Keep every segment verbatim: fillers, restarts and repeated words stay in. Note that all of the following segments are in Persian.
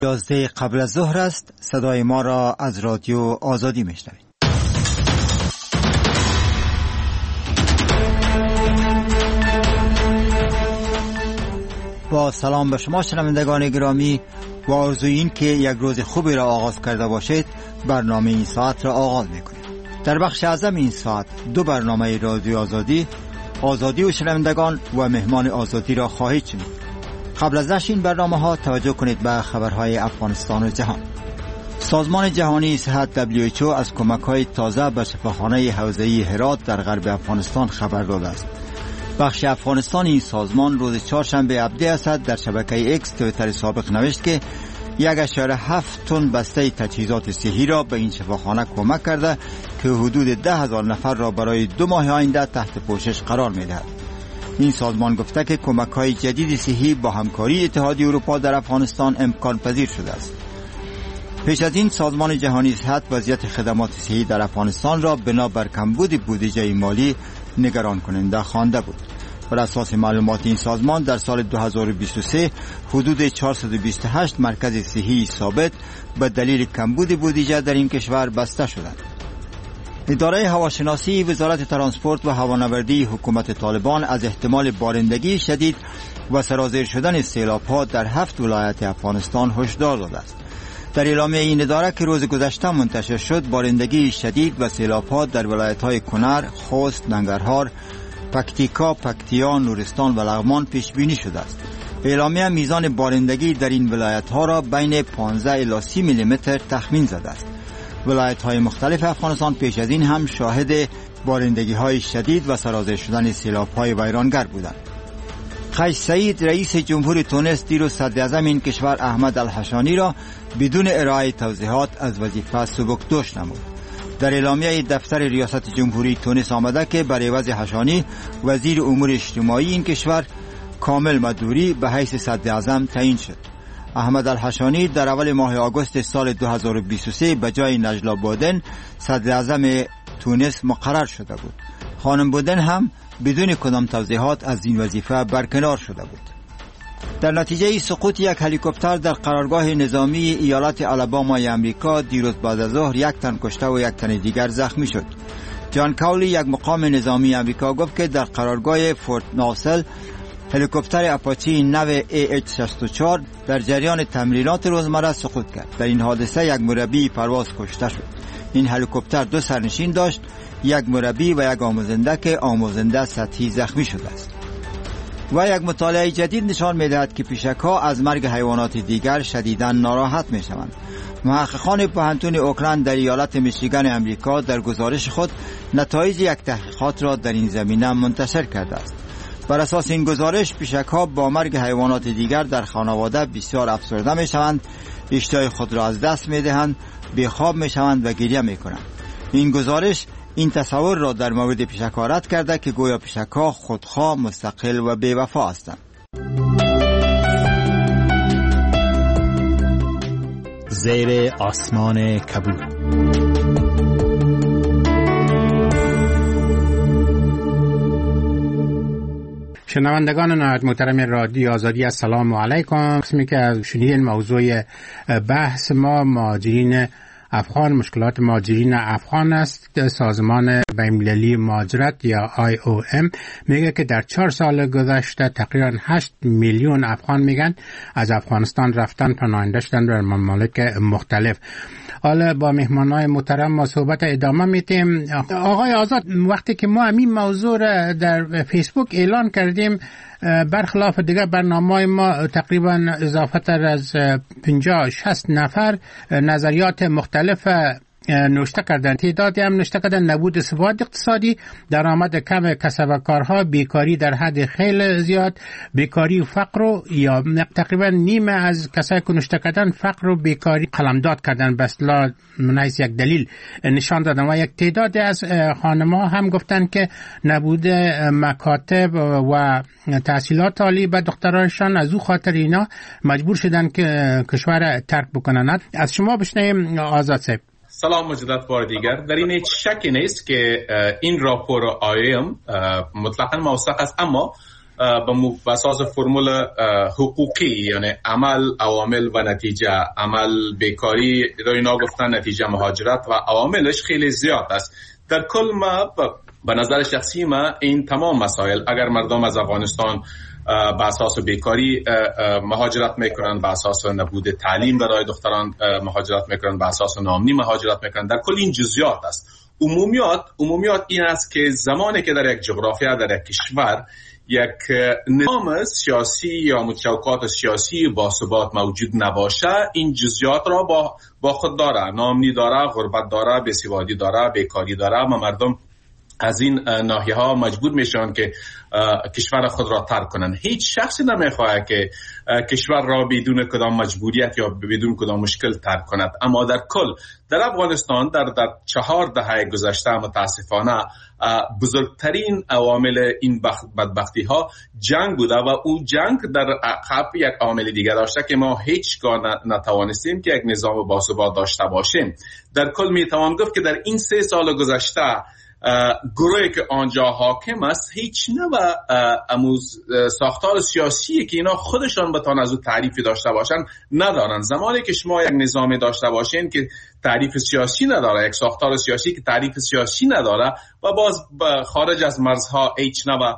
یازده قبل از ظهر است. صدای ما را از رادیو آزادی میشنوید. با سلام به شما شنوندگان گرامی و آرزوی این که یک روز خوبی را آغاز کرده باشید، برنامه این ساعت را آغاز میکنیم. در بخش اعظم این ساعت دو برنامه رادیو آزادی، آزادی و شنوندگان و مهمان آزادی را خواهید شنید. قبل از نشر این برنامه ها توجه کنید به خبرهای افغانستان و جهان. سازمان جهانی صحت دبلیو اچ او از کمک‌های تازه به شفاخانه حوزه‌ای هرات در غرب افغانستان خبر داده است. بخش افغانستان این سازمان روز چهارشنبه عبدی اسد در شبکه ایکس توییتر سابق نوشت که یک اشاره هفت تن بسته تجهیزات صحی را به این شفاخانه کمک کرده که حدود ده هزار نفر را برای دو ماه آینده تحت پوشش قرار می‌دهد. این سازمان گفته که کمک‌های جدید صحی با همکاری اتحادیه اروپا در افغانستان امکان پذیر شده است. پیش از این سازمان جهانی صحت وضعیت خدمات صحی در افغانستان را بنابر کمبود بودجه مالی نگران کننده خوانده بود. بر اساس معلومات این سازمان در سال دو هزار و بیست و سه حدود چهارصد و بیست و هشت مرکز صحی ثابت به دلیل کمبود بودجه در این کشور بسته شدند. اداره هواشناسی وزارت ترانسپورت و هوانوردی حکومت طالبان از احتمال بارندگی شدید و سرازیر شدن سیلاب‌ها در هفت ولایت افغانستان هشدار داده است. در اعلامیه این اداره که روز گذشته منتشر شد، بارندگی شدید و سیلاب‌ها در ولایت‌های کنر، خوست، ننگرهار، پکتیکا، پکتیا، نورستان و لغمان پیش بینی شده است. اعلامیه میزان بارندگی در این ولایت‌ها را بین پانزده الی سی میلی متر تخمین زده است. ولایت‌های مختلف افغانستان پیش از این هم شاهد بارندگی‌های شدید و سرازیر شدن سیلاب‌های ویرانگر بودند. قیس سعید رئیس جمهوری تونس دیروز صدراعظم این کشور احمد الحشانی را بدون ارائه توضیحات از وظیفه سبکدوش نمود. در اعلامیه دفتر ریاست جمهوری تونس آمده که برای عوض حشانی وزیر امور اجتماعی این کشور کامل مدوری به حیث صدراعظم تعیین شد. احمد الحشانی در اول ماه آگوست سال دو هزار و بیست و سه به جای نجلا بودن صدراعظم تونس مقرر شده بود. خانم بودن هم بدون کدام توضیحات از این وظیفه برکنار شده بود. در نتیجه سقوط یک هلیکوپتر در قرارگاه نظامی ایالت آلابامای امریکا دیروز بعد از ظهر یک تن کشته و یک تن دیگر زخمی شد. جان کاولی یک مقام نظامی امریکا گفت که در قرارگاه فورت ناسل هلیکوپتر اپاچی نو ای اچ شصت و چهار در جریان تمرینات روزمره سقوط کرد. در این حادثه یک مربی پرواز کشته شد. این هلیکوپتر دو سرنشین داشت، یک مربی و یک آموزنده که آموزنده سطحی زخمی شده است. و یک مطالعه جدید نشان می‌دهد که پیشک‌ها از مرگ حیوانات دیگر شدیداً ناراحت می‌شوند. محققان پوهنتون اوکلند در ایالت میشیگان امریکا در گزارش خود نتایج یک تحقیقات را در این زمینه منتشر کرده است. بر اساس این گزارش پیشک‌ها با مرگ حیوانات دیگر در خانواده بسیار افسرده می‌شوند، اشتهای خود را از دست می‌دهند، بیخواب می‌شوند و گریه می‌کنند. این گزارش این تصور را در مورد پیشک‌ها رد کرده که گویا پیشک‌ها خودخواه، مستقل و بی‌وفا هستند. زیر آسمان کبود. شنوندگان نهایت محترم رادیو آزادی، السلام علیکم. قسمی که از شنیدین موضوع بحث ما مهاجرین افغان، مشکلات مهاجرین افغان است. سازمان بین‌المللی مهاجرت یا آی او ام میگه که در چهار سال گذشته تقریبا هشت میلیون افغان میگن از افغانستان رفتن، پناهنده شدن در ممالک مختلف. حالا با مهمانای محترم ما صحبت ادامه میدیم. آقای آزاد، وقتی که ما همین موضوع را در فیسبوک اعلان کردیم، برخلاف دیگر برنامه‌های ما تقریبا اضافه تر از پنجاه شصت نفر نظریات مختلف نوشته کردن. تعدادی هم نوشته کردن نبود ثبات اقتصادی، درآمد کم کسب و کارها، بیکاری در حد خیلی زیاد، بیکاری و فقر و یا تقریبا نیمه از کسایی که نوشته کردن فقر و بیکاری قلمداد کردن، به اصطلاح منایس یک دلیل نشان دادن. و یک تعدادی از خانم‌ها هم گفتن که نبود مکاتب و تحصیلات عالی به دخترانشان، از او خاطر اینا مجبور شدن که کشور ترک بکنن. از شما بشنویم آزاد صاحب. سلام مجدد بار دیگر. در این هیچ شکی نیست که این راپور آی ام مطلقاً موثق است، اما به اساس فرمول حقوقی، یعنی عمل، عوامل و نتیجه. عمل بیکاری رو اینا گفتن، نتیجه مهاجرت و عواملش خیلی زیاد است. در کل ما به نظر شخصی ما این تمام مسائل، اگر مردم از افغانستان به اساس بیکاری مهاجرت میکنن، به اساس نبود تعلیم برای دختران مهاجرت میکنن، به اساس ناامنی مهاجرت میکنن، در کل این جزئیات است. عمومیات عمومیات این است که زمانی که در یک جغرافیا، در یک کشور، یک نظام سیاسی یا متشوقات سیاسی با ثبات موجود نباشه، این جزئیات را با با خود داره. ناامنی داره، غربت داره، بیسوادی داره، بیکاری داره و مردم از این ناحیه ها مجبور میشن که کشور خود را ترک کنن. هیچ شخصی نمیخواد که کشور را بدون کدام مجبوریت یا بدون کدام مشکل ترک کند. اما در کل در افغانستان در در چهار دهه گذشته متاسفانه بزرگترین عوامل این بدبختی ها جنگ بوده و اون جنگ در عقب یک عامل دیگر داشته که ما هیچگاه نتوانستیم که یک نظام باثبات داشته باشیم. در کل میتوان گفت که در این سه سال گذشته گروهی که آنجا حاکم است هیچ نوع اموز ساختار سیاسی که اینا خودشان بتوان از او تعریفی داشته باشن ندارن. زمانی که شما یک نظام داشته باشین که تعریف سیاسی نداره، یک ساختار سیاسی که تعریف سیاسی نداره و باز خارج از مرزها هیچ نوع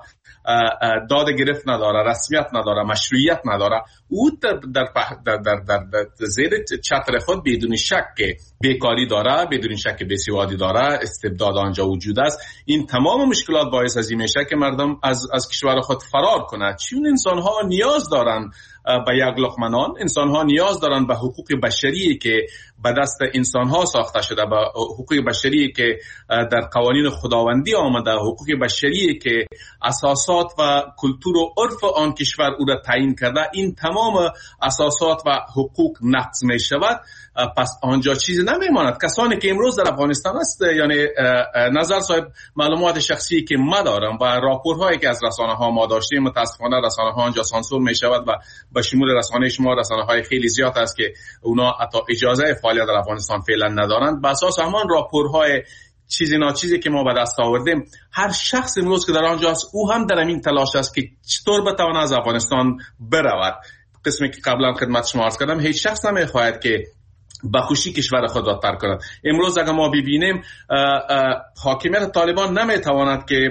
داد گرفت نداره، رسمیت نداره، مشروعیت نداره، او در در در در, در, در زیر چتر خود بدون شک بیکاری داره، بدون شک بیسوادی داره، استبداد آنجا وجود است. این تمام مشکلات باعث از این میشه که مردم از از کشور خود فرار کنند، چون انسان ها نیاز دارن به یک لقمه نان، انسان ها نیاز دارن به حقوق بشری که به دست انسان ها ساخته شده، به حقوق بشری که در قوانین خداوندی آمده، حقوق بشری که اساسات و کلتور و عرف آن کشور او را تعیین کرده. این تمام اساسات و حقوق نقض می شود، پس آنجا چیزی نمیماند. کسانی که امروز در افغانستان است، یعنی نظر صاحب معلومات شخصی که ما دارم و راپورهایی که از رسانه ها ما داشتیم، متاسفانه رسانه ها آنجا سانسور می شود و به شمول رسانه شما رسانه های خیلی زیاد است که اونا حتی اجازه فعالیت در افغانستان فعلا ندارند. به اساس همان راپورهای چیزی ناچیزی که ما به دست آوردیم، هر شخص امروز که در آنجاست او هم در این تلاش است که چطور بتواند از افغانستان برود. قسمی که قبلا خدمت شما عرض کردم، هیچ شخص نمیخواهد که به خوشی کشور خود را ترک کند. امروز اگر ما ببینیم حاکمیت طالبان نمیتواند که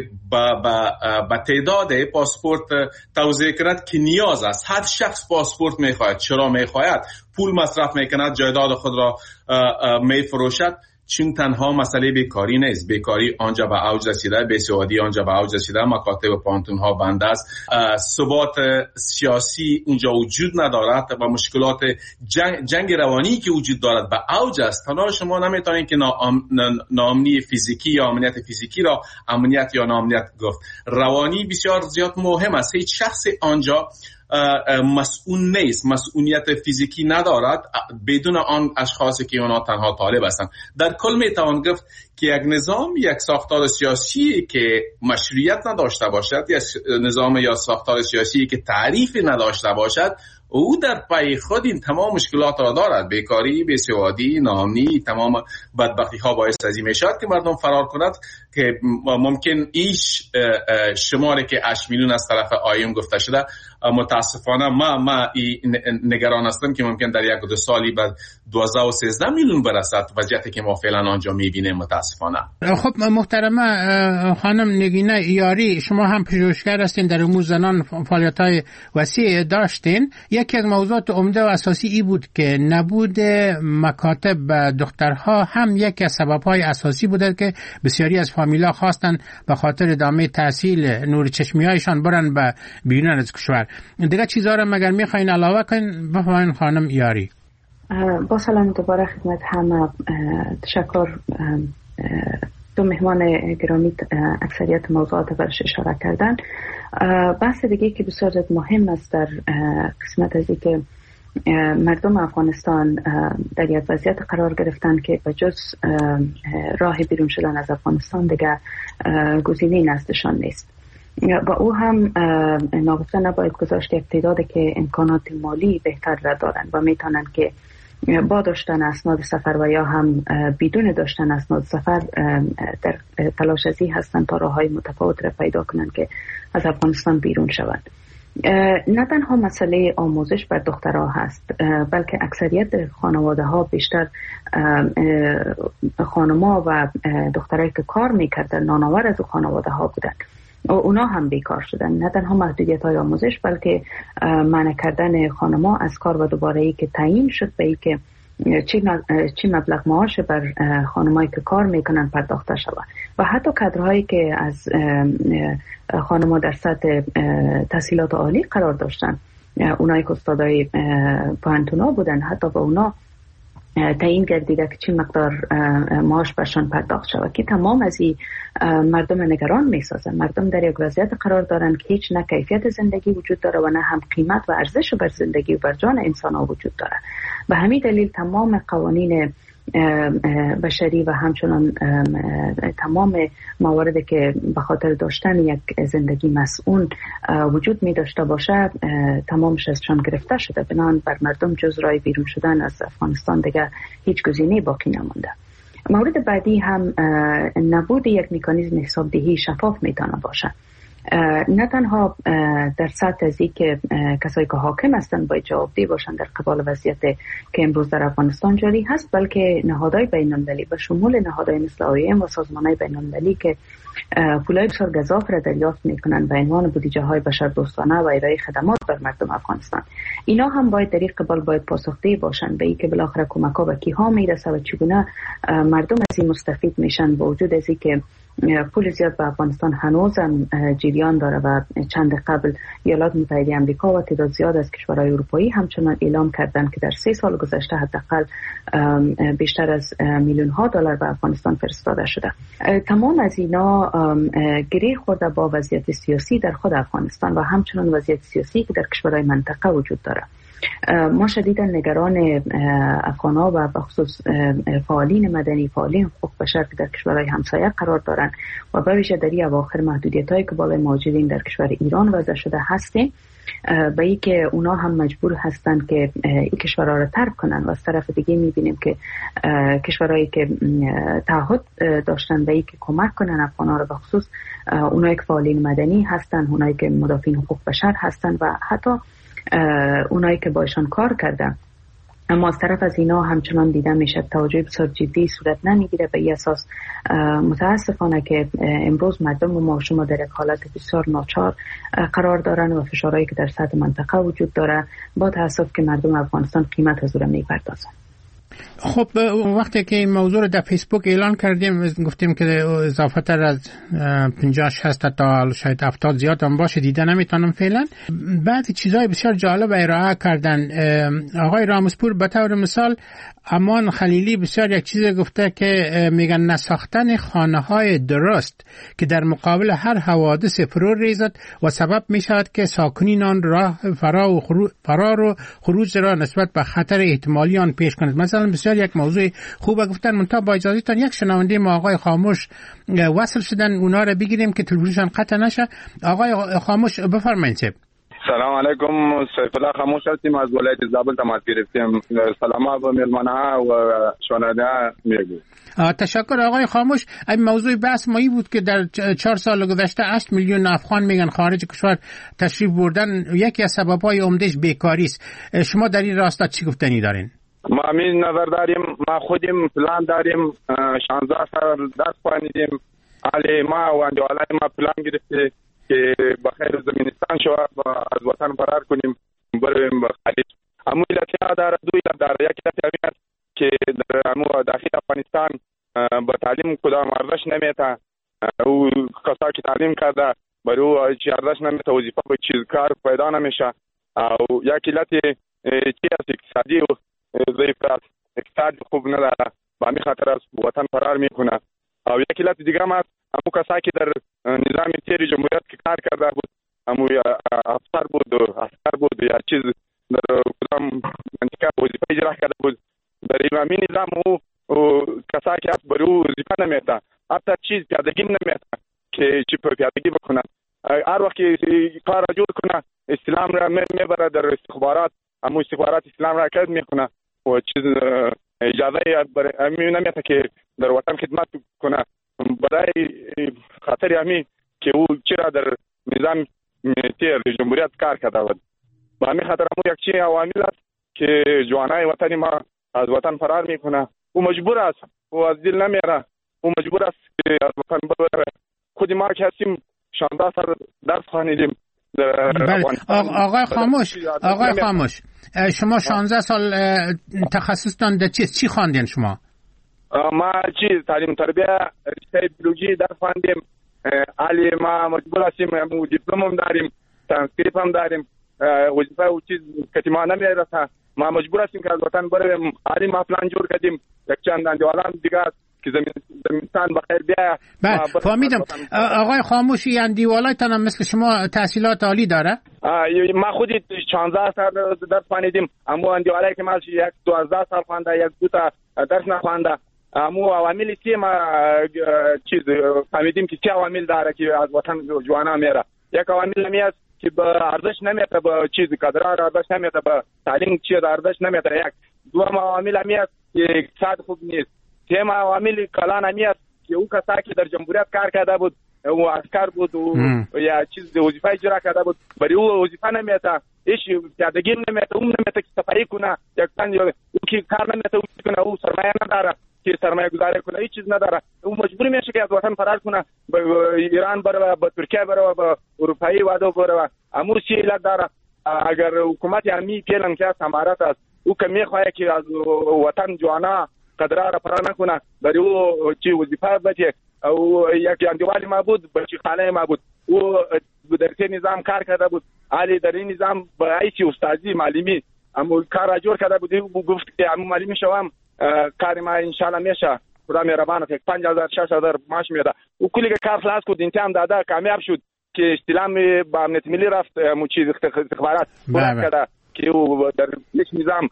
با تعداد پاسپورت توزیع کند که نیاز است. هر شخص پاسپورت میخواهد. چرا میخواهد؟ پول مصرف میکند، جایداد خود را میفروشد. چون تنها مسئله بیکاری نیست، بیکاری آنجا به اوج رسیده، بیسوادی آنجا به اوج رسیده، مکاتب و پانتون ها بنده است، ثبات سیاسی اونجا وجود ندارد و مشکلات جنگ, جنگ روانی که وجود دارد به اوج است. تنها شما نمیتونید که ناامنی فیزیکی یا امنیت فیزیکی را امنیت یا ناامنیت گفت. روانی بسیار زیاد مهم است. هیچ شخص آنجا مسئول نیست، مسئولیت فیزیکی ندارد بدون آن اشخاصی که اونا تنها طالب هستند. در کل میتوان گفت که یک نظام، یک ساختار سیاسی که مشروعیت نداشته باشد، یا نظام یا ساختار سیاسی که تعریفی نداشته باشد، او در پای خود این تمام مشکلات را دارد. بیکاری، بیسوادی، ناامنی، تمام بدبختی ها باعث از این میشد که مردم فرار کند که ممکن ایش شماری که هشت میلیون از طرف آیوم گفته شده. متاسفانه ما ما نگران هستم که ممکن در یک دو سالی بعد دوازده و سیزده میلیون برسد، وضعیتی که ما فعلا آنجا میبینیم متاسفانه. خب محترمه خانم نگینه یاری، شما هم پژوهشگر هستین، در امور زنان فعالیت‌های وسیع داشتین. یکی از موضوعات عمده و اساسی ای بود که نبود مکاتب دخترها هم یکی از سبب‌های اساسی بوده که بسیاری از فامیلا خواستن به خاطر ادامه تحصیل نور چشمی‌هایشان برن به بیرون از کشور. دیگه چیزا رو مگر می‌خواین علاوه کنین؟ بفرمایید خانم یاری. با سلام دوباره خدمت همه. تشکر دو مهمان گرامی اکثریت موضوعات برش اشاره کردن. بحث دیگه که بسیار مهم است در قسمت از که مردم افغانستان در یک وضعیت قرار گرفتن که بجز راه بیرون شدن از افغانستان دیگه گزینه‌ای نزدشان نیست و او هم ناگفته نباید گذاشت یک تعدادی که امکانات مالی بهتر را دارند و میتونن که با داشتن اسناد سفر و یا هم بدون داشتن اسناد سفر در تلاش ازی هستند تا راههای متفاوت را پیدا کنند که از افغانستان بیرون شوند. نه تنها مسئله آموزش بر دخترها هست، بلکه اکثریت خانواده ها بیشتر خانما و دخترایی که کار میکردن نانآور از خانواده ها بودن، اونا هم بیکار شدن. نه تنها محدودیت های آموزش بلکه منع کردن خانما از کار و دوباره ای که تعیین شد به ای که چی مبلغ معاش بر خانمایی که کار میکنن پرداخته شود و حتی کادرهایی که از خانما در سطح تحصیلات عالی قرار داشتن، اونایی که استادای پانتونا بودن، حتی به اونا تعیین گردیده که چی مقدار معاش برشان پرداخت شود که تمام از این مردم نگران میسازن. مردم در یک وضعیت قرار دارن که هیچ نه کیفیت زندگی وجود داره و نه هم قیمت و ارزش بر زندگی و بر جان انسان ها وجود داره. به همین دلیل تمام قوانین بشری و همچنان تمام مواردی که به خاطر داشتن یک زندگی مسئول وجود می داشته باشه تمامش ازشان گرفته شده. بنابراین بر مردم جز راه بیرون شدن از افغانستان دیگه هیچ گزینه‌ای باقی نمانده. مورد بعدی هم نبود یک مکانیزم حسابدهی شفاف میتونه باشه. نه تنها در سطح ازی که کسایی که حاکم هستند باید جوابدهی باشند در قبال وضعیت که امروز در افغانستان جاری هست، بلکه نهادهای بین‌المللی به شمول نهادهای مثل آی ام و سازمانهای بین‌المللی که پولای بسیار گزاف را دریافت میکنند به عنوان بودجه های بشردوستانه و ارائه خدمات بر مردم افغانستان، اینا هم باید در این قبال باید پاسخدهی باشند به این که بالاخره کمک ها به کیها میرسه و چگونه مردم از این مستفید میشن، با وجود از این که پول زیاد به افغانستان هنوز هم جریان داره و چند قبل ایالات متحده آمریکا و تعداد زیاد از کشورهای اروپایی همچنان اعلام کردند که در سه سال گذشته حداقل بیشتر از میلیون ها دلار به افغانستان فرستاده شده. تمام از اینا گره خورده با وضعیت سیاسی در خود افغانستان و همچنان وضعیت سیاسی که در کشورهای منطقه وجود داره. ما شدیدا نگران افغان‌ها و بخصوص فعالین مدنی، فعالین حقوق بشر که در کشورهای همسایه قرار دارند و به ویژه در این اواخر محدودیت‌هایی که بالای موجودین در کشور ایران وضع شده هستیم، به این که اونا هم مجبور هستند که این کشورها را ترک کنن و از طرف دیگه می‌بینیم که کشورهایی که تعهد داشتن به این که کمک کنن افغان‌ها را، بخصوص اونایی که فعالین مدنی هستند، اونایی که مدافعین حقوق بشر هستند و حتی اونایی که باشان کار کردن، اما از طرف از اینا همچنان دیده میشه توجه بسیار جدی صورت نمیگیره. به این اساس متاسفانه که امروز مردم و ما شما در یک حالت بسیار ناچار قرار دارن و فشارهایی که در سطح منطقه وجود داره با تاسف که مردم افغانستان قیمت از اون میپردازن. خب وقتی که این موضوع رو در فیسبوک اعلان کردیم گفتیم که اضافه تر از پنجاه شصت تا شاید هفتاد زیاد هم باشه دیده نمیتونم فعلا. بعضی چیزهای بسیار جالب ارائه کردن. آقای رامسپور به طور مثال امان خلیلی بسیار یک چیز گفته که میگن نساختن خانه های درست که در مقابل هر حوادث فرو ریزد و سبب می شود که ساکنین آن راه فرار و خروج, فرار و خروج را نسبت به خطر احتمالی آن پیش کند. مثلا بسیار یک موضوع خوبه گفتن. منتها با اجازهتان یک شنونده ما آقای خاموش وصل شدن، اونا را بگیریم که تلویزیون قطع نشه. آقای خاموش بفرمایید. سلام علیکم، سیف الله خاموش هستیم از ولایت زابل تماس گرفتیم. سلام به مهمان‌ها و شنونده میگو. تشکر آقای خاموش. این موضوع بحث مایی بود که در چهار سال گذشته هشت میلیون افغان میگن خارج کشور تشریف بردن، یکی از سبب‌های عمده‌اش بیکاری است. شما در این راستا چی گفتنی دارین؟ ما همین نظر داریم، ما خودیم پلان داریم، شانزده سال درس خوانیدیم، علی ما و اندوالای ما پلان گرفته که بخیر زمینستان شو از وطن فرار کنیم بریم خارج. امو علت داره، دو علت داره. یک علت همین است که در امو داخل افغانستان با تعلیم کدام ارزش نمیته، او کسا که تعلیم کرده برای او چی ارزش نمیته، وظیفه به چیز کار پیدا نمیشه. او یک علت چی است اقتصادی و ضعیف است، اقتصاد خوب نداره، با همین خاطر از وطن فرار میکنه. او یک علت دیگه هم است، امو کسا که در نظام تیر جمهوریت که کار کرده بود، امو افسر بود و عسکر بود یا چیز در کدام منطقه وظیفه اجرا کرده بود، برای همین نظام او کسا که است برای او وظیفه نمیته، حتی چیز پیادگی نمیته که چی پیادگی بکنه. هر وقت کار را جور کنه اسلام را میبره در استخبارات، امو استخبارات اسلام را قید میکنه و چیز اجازه برای نمیده که در وطن خدمت کنه برای خاطر همین که او چرا در نظام تیر جمهوریت کار کرده بود. با همین خاطر همون یک چیز عوامل است که جوانای وطنی ما از وطن فرار میکنه. او مجبور است و از دل نمیره. او مجبور است که از وطن بره. خود ما که هستیم شانزده سال درس خوانیدیم. آقای خاموش آقای خاموش شما شانزده سال تخصص دانده چیست؟ چی خواندین شما؟ ما چی تعلیم تربیه رشته بیولوژی درس خواندیم. علی ما مجبور هستیم دیپلم هم داریم، ترانسکریپت هم داریم. وظیفه او چیز که ما نمیرسه ما مجبور هستیم که از وطن بریم. علی ما پلان جور کردیم یک چند اندیوالان دیگه که زمینستان بخیر بیایه. بله فهمیدم. آقای خاموش این اندیوالایتان هم مثل شما تحصیلات عالی داره؟ ما خودی شانزده سال درس خوانیدیم. اما اندیوالایی که ما یک دوازده سال خوانده یک دو تا درس نخوانده. امو عواملی که ما چیز فهمیدیم که چه عوامل داره که از وطن جوانا میره. یک عوامل همی است که به ارزش نمیده، به چیز قدرت ارزش نمیده، به تعلیم چیز ارزش نمیده. یک دوم عوامل همی است که اقتصاد خوب نیست. سوم عوامل کلان همی است که او کسایی که در جمهوریت کار کرده بود او عسکر بود و یا چیز وظیفه اجرا کرده بود برای او وظیفه نمیده، هیچ پیادگی نمیده، اون نمیده که صفایی کنه یک پنج او که کار نمیده او کنه، او سرمایه نداره که سرمایه گذاری کنه، هیچ چیز نداره. او مجبور میشه که از وطن فرار کنه، به ایران بره، به ترکیه بره، به اروپایی وادو بره. امور چی علت داره؟ اگر حکومت همی پیلن که سمارت است او که میخواه که از وطن جوانا قدرت را فرار نکنه برای او چی وظیفه بده. او یک اندیوالی ما بود، بچی خاله ما بود، او در که نظام کار کرده بود. علی در این نظام با ایسی استادی معلمی اما کار را جور کرده بود. او گفت که اما معلمی شوام کار ما انشالله میشه، خدا مهربانه که پنج هزار شش هزار معاش میده. او کلی که کار خلاص کرد، امتحان داده، کامیاب شد که استلام با امنیت ملی رفت، مو چیز استخبارات پورا کرده که او در یک نظام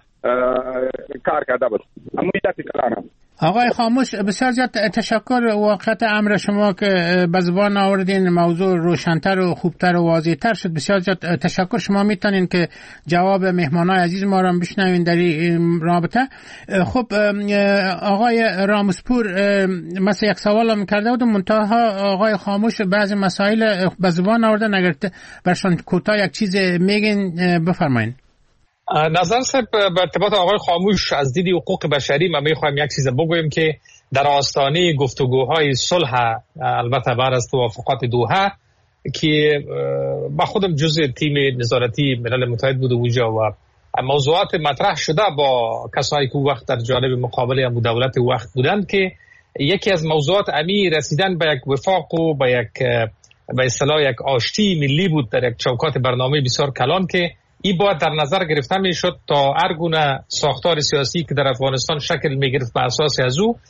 کار کرده بود. اما ایداتی کلانم. آقای خاموش بسیار زیاد تشکر. واقعیت امر شما که به زبان آوردین موضوع روشن‌تر و خوبتر و واضح‌تر شد. بسیار زیاد تشکر. شما میتونین که جواب مهمانای عزیز ما را بشنوین در این رابطه. خب آقای رامسپور مثلا یک سوال هم کرده بودم، منتها آقای خاموش بعضی مسائل به زبان آوردن، اگر برشان کوتاه یک چیز میگین بفرمایید. نظر صاحب به ارتباط آقای خاموش از دید حقوق بشری ما میخوایم یک چیز بگویم که در آستانه گفتگوهای صلح، البته بعد از توافقات دوحه که با خودم جزء تیم نظارتی ملل متحد بود اونجا و موضوعات مطرح شده با کسایی که وقت در جانب مقابل ابو دولت وقت بودند که یکی از موضوعات امی رسیدن به یک وفاق و به یک به اصطلاح یک آشتی ملی بود در یک چوکات برنامه بسیار کلان که این باید در نظر گرفته می شد تا هر گونه ساختار سیاسی که در افغانستان شکل می گرفت به اساس از او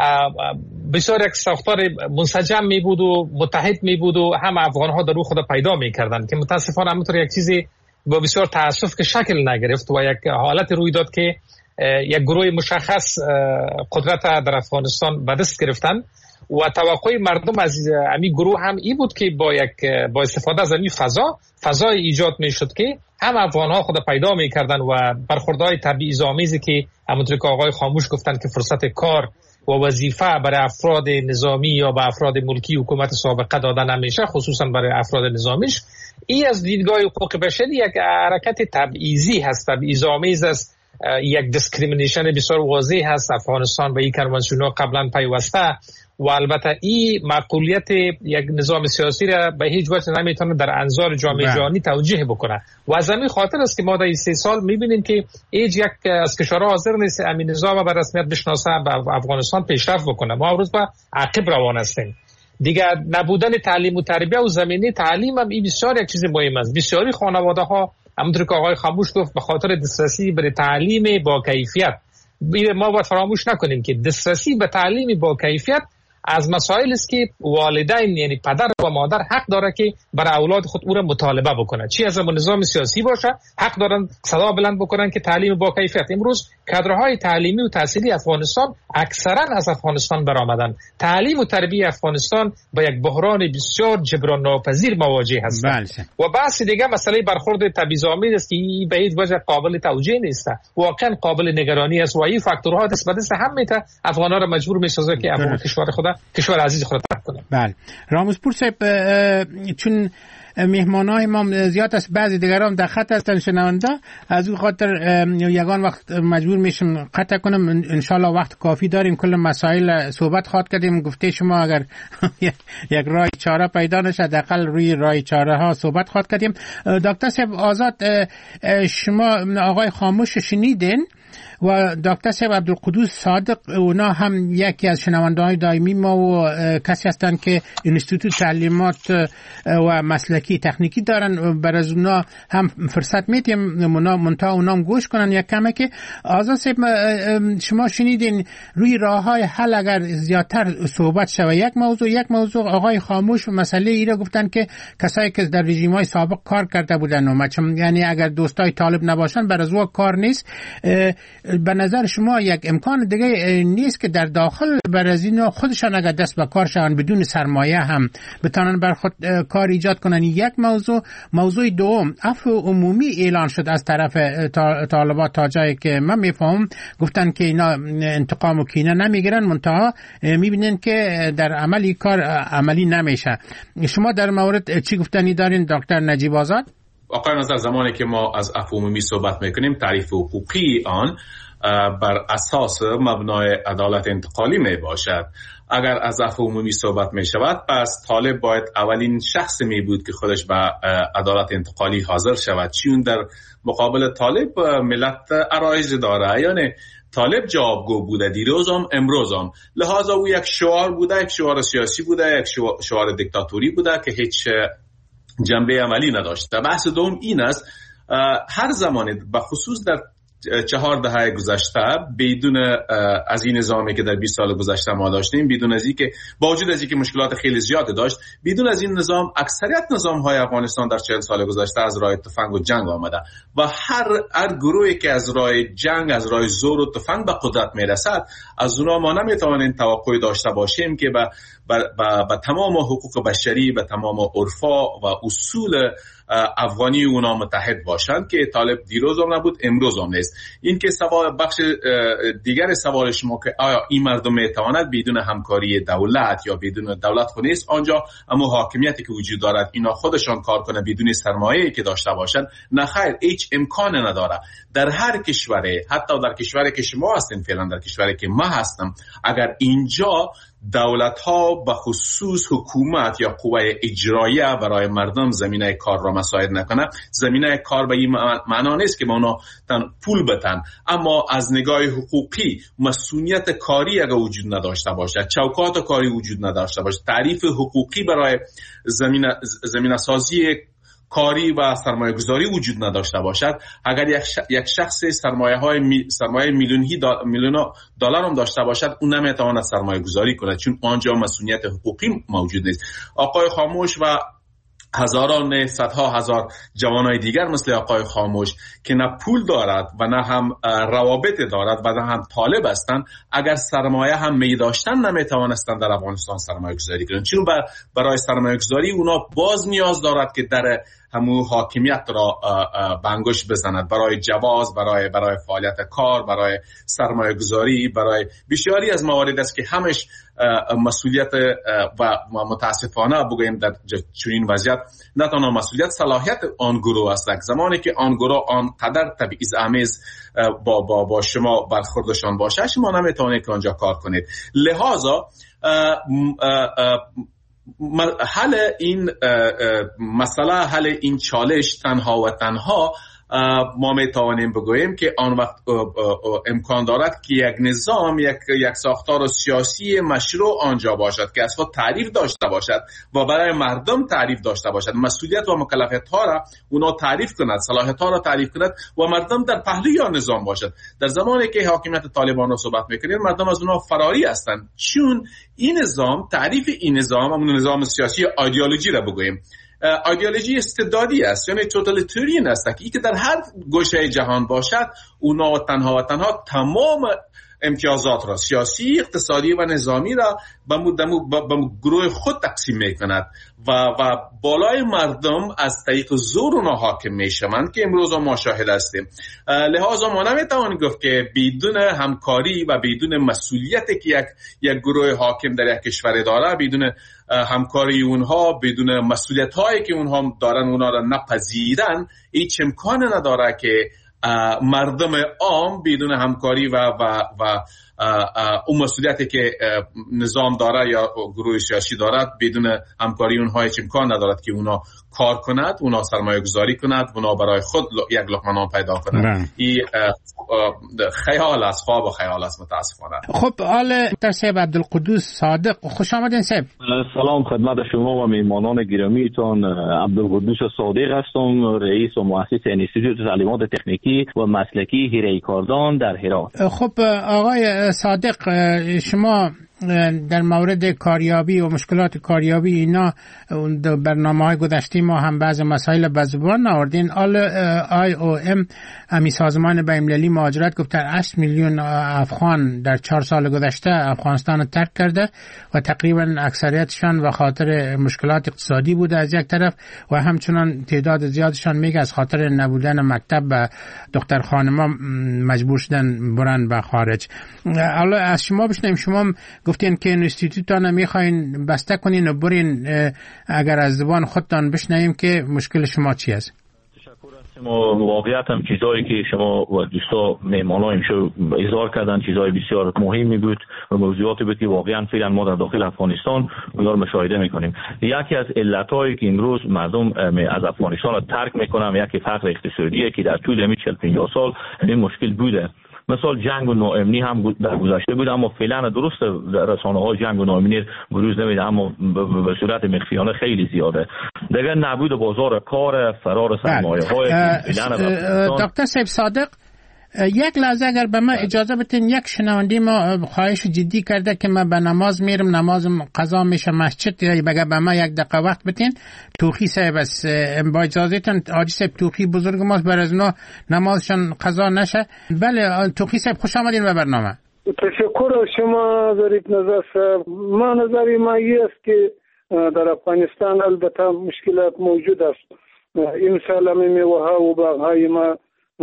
بسیار یک ساختار منسجم می بود و متحد می بود و هم افغان ها در او خود پیدا می کردن که متاسفانه همونطور یک چیزی با بسیار تاسف که شکل نگرفت و یک حالت روی داد که یک گروه مشخص قدرت در افغانستان به دست گرفتن و توقع مردم از امی گروه هم این بود که با یک با استفاده از امی فضا فضای ایجاد می شد که هم افغان ها خود پیدا می کردن و برخوردهای تبعیض‌آمیزی که همونطور که آقای خاموش گفتن که فرصت کار و وظیفه برای افراد نظامی یا به افراد ملکی حکومت سابقه دادن نمیشه، خصوصا برای افراد نظامیش. این از دیدگاه حقوق بشری یک حرکت تبعیضی هست، تبعیض‌آمیز است، یک دیسکریمینیشن بسیار واضح هست. افغانستان به این کنوانسیون‌ها قبلا پیوسته و البته این معقولیت یک نظام سیاسی را به هیچ وجه نمیتونه در انظار جامعه جهانی توجیه بکنه و از همین خاطر است که ما در این سه سال میبینیم که هیچ یک از کشورها حاضر نیست همین نظام به رسمیت بشناسه به افغانستان پیشرفت بکنه. ما امروز به عقب روان هستیم. دیگه نبودن تعلیم و تربیه و زمینه تعلیم هم این بسیار یک چیز مهم است. بسیاری خانواده ها همونطور که آقای خاموش گفت به خاطر دسترسی به تعلیم با کیفیت، ما باید فراموش نکنیم که دسترسی به تعلیم با کیفیت از مسائل است که والدین یعنی پدر و مادر حق داره که برای اولاد خود او را مطالبه بکنه، چی از نظام سیاسی باشه حق دارن صدا بلند بکنن که تعلیم با کیفیت. امروز کادرهای تعلیمی و تحصیلی افغانستان اکثرا از افغانستان برآمدن. تعلیم و تربیت افغانستان با یک بحران بسیار جبران ناپذیر مواجه هست. و بحث دیگه مسئله برخورد تبعیض‌آمیز است که به هیچ وجه قابل توجیه نیست، واقعا قابل نگرانی است و این فاکتورها دست به دست هم میته افغان‌ها را مجبور می‌سازه که افغان کشور خود کشور عزیز خود ترک کنه. بله رامزپور صاحب، چون مهمانای ما زیاد است، بعضی دیگران در خط هستن شنونده، از اون خاطر یگان وقت مجبور میشم قطع کنم. انشالله وقت کافی داریم کل مسائل صحبت خواهد کردیم. گفته شما اگر یک راه چاره پیدا نشه حداقل روی راه چاره ها صحبت خواهد کردیم. دکتر صاحب آزاد، شما آقای خاموش شنیدین و دکتر صاحب عبدالقدوس صادق، اونا هم یکی از شنونده‌های دائمی ما و کسی هستند که انستیتوت تعلیمات و مسلکی تکنیکی دارن. برای اونا هم فرصت میدیم منتها اونا هم گوش کنن یک کمه. که آزاد صاحب شما شنیدین روی راه‌های حل اگر زیادتر صحبت شود یک موضوع یک موضوع آقای خاموش مسئله ای را گفتن که کسایی که در رژیم‌های سابق کار کرده بودن و یعنی اگر دوستای طالب نباشن برای او کار نیست. به نظر شما یک امکان دیگه نیست که در داخل برازیل خودشان اگر دست به کار شوند بدون سرمایه هم بتونن بر خود کار ایجاد کنن؟ یک موضوع. موضوع دوم، عفو عمومی اعلان شد از طرف طالبات تا جایی که من میفهمم، گفتن که اینا انتقام و کینه نمیگیرن، منتها میبینن که در عملی کار عملی نمیشه. شما در مورد چی گفتنی دارین دکتر نجیب آزاد؟ آقای نظر، زمانی که ما از عفو عمومی صحبت میکنیم تعریف حقوقی آن بر اساس مبنای عدالت انتقالی می باشد. اگر از عفو عمومی صحبت می شود پس طالب باید اولین شخص می بود که خودش به عدالت انتقالی حاضر شود، چون در مقابل طالب ملت عرایض داره، یعنی طالب جوابگو بوده دیروز هم امروز هم، لحاظا او یک شعار بوده، یک شعار سیاسی بوده، یک شعار دیکتاتوری بوده که هیچ جنبه عملی نداشته. بحث دوم این است هر زمانی به خصوص در چهار دهه گذشته بدون از این نظامی که در بیست سال گذشته ما داشتیم، بدون از اینکه با وجود از اینکه مشکلات خیلی زیاد داشت، بدون از این نظام اکثریت نظام‌های افغانستان در چهل سال گذشته از راه تفنگ و جنگ آمده و هر هر گروهی که از راه جنگ، از راه زور و تفنگ به قدرت میرسد، از اونها ما نمیتوانیم توقع داشته باشیم که به به تمام حقوق بشری، به تمام عرفا و اصول افغانی اونا متحد باشند که طالب دیروز هم نبود امروز هم نیست. این که سوال بخش دیگر سوال شما که آیا این مردم میتواند بدون همکاری دولت یا بدون دولت خود نیست آنجا اما حاکمیتی که وجود دارد اینا خودشان کار کنه بدون سرمایه‌ای که داشته باشند؟ نه خیر، هیچ امکان نداره. در هر کشوری، حتی در کشوری که شما هستین فعلا، در کشوری که ما هستم، اگر اینجا دولت ها به خصوص حکومت یا قوه اجراییه برای مردم زمینه کار را مساعد نکنه، زمینه کار به این معنا نیست که ما اونا پول بتن، اما از نگاه حقوقی مسئولیت کاری اگر وجود نداشته باشه، چوکات کاری وجود نداشته باشه، تعریف حقوقی برای زمینه زمینه سازی کاری و سرمایه گذاری وجود نداشته باشد، اگر یک, ش... یک شخص سرمایه های می... سرمایه میلیونی دا... میلیون دلار هم داشته باشد، اون نمیتواند سرمایه گذاری کنه چون آنجا مسئولیت حقوقی موجود نیست. آقای خاموش و هزاران صدها هزار جوانای دیگر مثل آقای خاموش که نه پول دارد و نه هم روابط دارد و نه هم طالب هستند، اگر سرمایه هم می داشتن نمیتوانستند در افغانستان سرمایه گذاری کنند، چون برای سرمایه گذاری اونا باز نیاز دارد که در همون حاکمیت را بنگوش بزند، برای جواز، برای برای فعالیت کار، برای سرمایه گذاری، برای بسیاری از موارد است که همش مسئولیت و متاسفانه بگویم در چنین وضعیت نه تنها مسئولیت، صلاحیت آن گروه است. زمانی که آن گروه آنقدر تبعیض آمیز با با با شما برخوردشان باشه، شما نمیتونید که آنجا کار کنید. لذا حل این مسئله، حل این چالش تنها و تنها ما می توانیم بگوییم که آن وقت امکان دارد که یک نظام یک یک ساختار سیاسی مشروع آنجا باشد که از خود تعریف داشته باشد و برای مردم تعریف داشته باشد، مسئولیت و مکلفیت ها را اونا تعریف کند، صلاحیت ها را تعریف کند و مردم در پهلوی آن نظام باشد. در زمانی که حاکمیت طالبان را صحبت میکنیم مردم از اونها فراری هستند، چون این نظام تعریف این نظام همون نظام سیاسی ایدئولوژی را بگوییم ایدئولوژی استبدادی است، یعنی توتالیتاریان است که در هر گوشه جهان باشد اونا تنها و تنها تمام امتیازات را سیاسی، اقتصادی و نظامی را به گروه خود تقسیم می کند و و بالای مردم از طریق زور اونها حاکم می شوند که امروز ما شاهد هستیم. لحاظا ما نمیتوانیم گفت که بدون همکاری و بدون مسئولیتی که یک یک گروه حاکم در یک کشور داره، بدون همکاری اونها، بدون مسئولیت هایی که اونها دارن اونها را نپذیرن، هیچ امکان نداره که مردم عام بدون همکاری و و و اون مسئولیتی که نظام داره یا گروه سیاسی دارد، بدون همکاری اونها هیچ امکان ندارد که اونا کار کند، اونا سرمایه گذاری کند، اونا برای خود یک لقمه نان پیدا کند. این خیال است، خواب و خیال است متاسفانه. خب حال دکتر صاحب عبدالقدوس صادق، خوش آمدین صاحب. سلام خدمت شما و میهمانان گرامیتان. عبدالقدوس صادق هستم، رئیس و مؤسس انستیتوت تعلیمات تکنیکی و مسلکی حیره کاردان در هرات. خب آقای صادق، شما در مورد کاریابی و مشکلات کاریابی اینا برنامه‌های گذشته ما هم بعض مسائل به زبان آوردین. آی او ام همی سازمان بین‌المللی مهاجرت گفت هشت میلیون افغان در چهار سال گذشته افغانستان رو ترک کرده و تقریبا اکثریتشان به خاطر مشکلات اقتصادی بوده از یک طرف و همچنان تعداد زیادشان میگه از خاطر نبودن مکتب و دختر خانما مجبور شدن برن به خارج. حالا از شما بشنیم، شما گفتین که انستیتوتان میخواین بسته کنین و برین، اگر از زبان خودتان بشنویم که مشکل شما چی است؟ تشکر ما واقعیت هم چیزایی که شما و دوستا مهمانان شو اظهار کردن چیزای بسیار مهمی بود و موضوعاتی بود که واقعا فعلا ما در داخل افغانستان اونها رو مشاهده میکنیم. یکی از علتایی که امروز مردم از افغانستان رو ترک میکنن یکی فقر اقتصادیه که در طول همین چهل پنجاه سال این مشکل بوده. مثال جنگ و ناامنی هم در گذشته بود، اما فعلا درست رسانه‌ها جنگ و ناامنی بروز نمیده، اما به صورت مخفیانه خیلی زیاده. دیگه نبود بازار کار، فرار سرمایه‌های فعلا. دکتر صاحب صادق، یک لحظه اگر به من اجازه بدین، یک شنونده ما خواهش جدی کرده که من به نماز میرم، نمازم قضا میشه مسجد، یا بگه به من یک دقیقه وقت بدین. توخی صاحب است، با اجازهتون حاجی صاحب توخی بزرگ ماست، بر از اونا نمازشان قضا نشه. بله توخی صاحب خوش آمدین به برنامه. تشکر از شما ظریف نظر صاحب. ما نظری ما است که در افغانستان البته مشکلات موجود است. این سال میوه ها و باغهای ما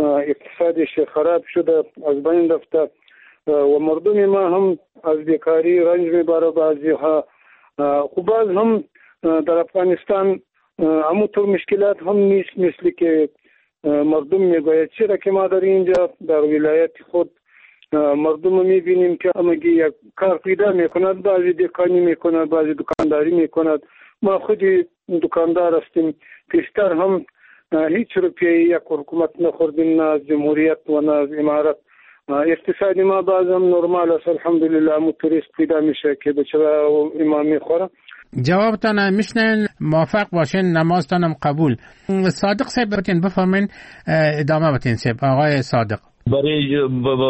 اقتصادش خراب شده، از بین رفته و مردم ما هم از بیکاری رنج میبره. بعضی ها خب باز هم در افغانستان همونطور مشکلات هم نیست مثل که مردم میگوید. چرا که ما در اینجا در ولایت خود مردم میبینیم که همگی یک کار پیدا میکند، بعضی دکانی میکند، بعضی دکانداری میکند. ما خودی دکاندار هستیم، پیشتر هم هیچ روپیه یک حکومت نخوردیم، نه از جمهوریت و نه از امارت. اقتصادی ما بازم نرمال است الحمدلله. همون توریست پیدا میشه که بچه امام میخوره. جوابتان میشنن، موافق باشین، نمازتانم قبول. صادق صاحب بتین بفرمین، ادامه بتین صاحب. آقای صادق برای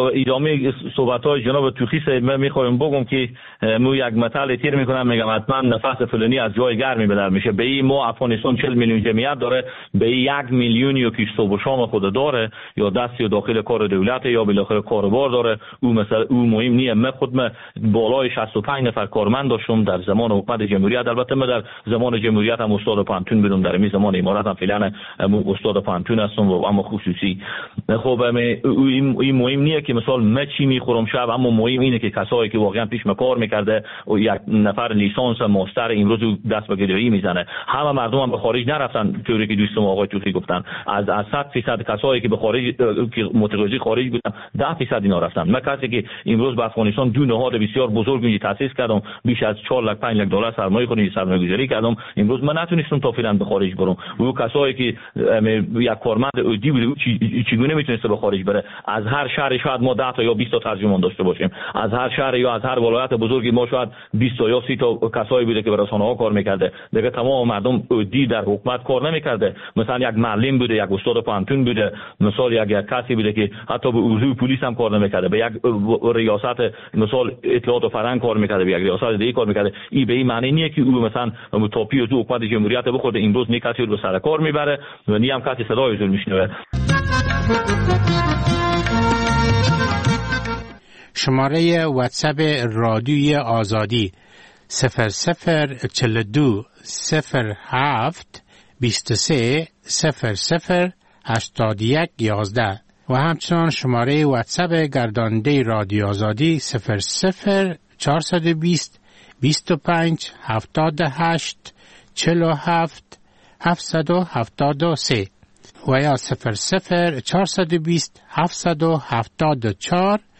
ادامه صحبت‌های جناب توخی صاحب من می‌خوایم بگم که مو یک مثال تیر می‌کنم، میگم حتما نفس فلانی از جای گرمی بدر میشه. به این ما افغانستان چهل میلیون جمعیت داره، به یک میلیونی و پیش صبح و شام خود داره، یا دست یا داخل کار دولت یا بالاخره کاروبار داره. او مثلا او مهم نیه. من خود من بالای شصت و پنج نفر کارمند داشتم در زمان حکومت جمهوریت. البته من در زمان جمهوریت هم استاد پانتون بودم، در این زمان امارات هم فعلا استاد پانتون هستم و اما خصوصی. خب این مهم نیه که مثلا من چی میخورم شب، اما مهم اینه که کسایی که واقعا پیش کار میکرده و یک نفر لیسانس ماستر امروز دست به گدایی میزنه. همه مردم هم به خارج نرفتن، طوری که دوستم آقای توسی گفتن. از از صد درصد کسایی که به خارج که متقاضی خارج بودن ده درصد اینا رفتن. من کسی که امروز به افغانستان دو نهاد بسیار بزرگ تاسیس کردم، بیش از چهار لک پنج لک دلار سرمایه خودی سرمایه گذاری کردم، امروز من نتونستم تا فعلا به خارج برم. و کسایی که یک کارمند عادی بود چگونه میتونسته به خارج بره؟ از هر شهر شاید ما ده تا یا بیست تا ترجمان داشته باشیم، از هر شهر یا از هر ولایت بزرگی ما شاید بیست تا یا سی تا کسایی بوده که به رسانه‌ها کار میکرده. دیگه تمام مردم عادی در حکومت کار نمیکرده. مثلا یک معلم بوده، یک استاد پانتون بوده، مثلا یک یک کسی بوده که حتی به عضو پلیس هم کار نمیکرده، به یک ریاست مثلا اطلاعات و فرهنگ کار میکرده، به یک ریاست دیگه کار میکرده. این به این معنی نیه که او مثلا توپی و تو حکومت جمهوریت بخوره امروز نه کسی رو به سر کار میبره و نه هم کسی صدای او میشنوه. شماره واتساپ رادیوی آزادی صفر صفر چهل و دو صفر هفت بیست و سه صفر صفر هشتاد و یک یازده و همچنان شماره واتساپ گرداننده رادیو آزادی صفر صفر چهارصد و بیست بیست و پنج هفتاد و هشت چهل و هفت هفتصد و هفتاد و سه و یا صفر صفر چهارصد و بیست هفتصد و هفتاد و چهار